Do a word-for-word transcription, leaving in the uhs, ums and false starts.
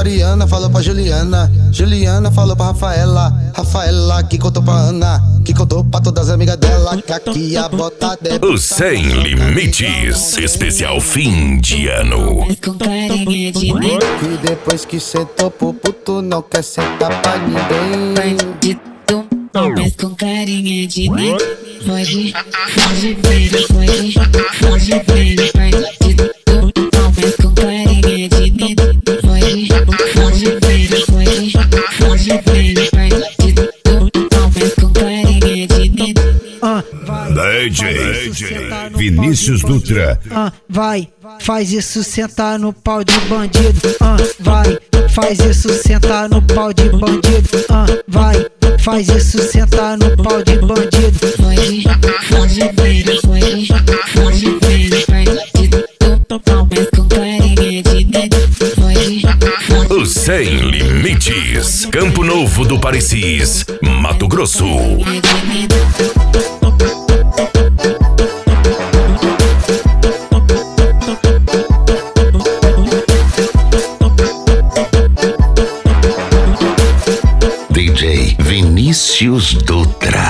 Mariana falou pra Juliana, Juliana falou pra Rafaela, Rafaela que contou pra Ana, que contou pra todas as amigas dela, que aqui a bota deve. O Sem Limites, especial fim de ano. Com carinha de Que depois que sentou pro puto não quer sentar pra ninguém. bandido, mas com carinha de foge, foge bem, foge, foge bem, bandido, mas com carinha de foge, foge bem, foge, foge bem, bandido, mas com carinha de Ah, D J Vinícius Dutra. ah, vai, faz isso sentar no pau de bandido. Ah, vai, faz isso sentar no pau de bandido. Ah, vai, faz isso sentar no pau de bandido. foge, foge bem, foge, foge bem, bandido, mas com carinha de foge, O Sem Limites, Campo Novo do Parecis, Mato Grosso. D J Vinícius Dutra.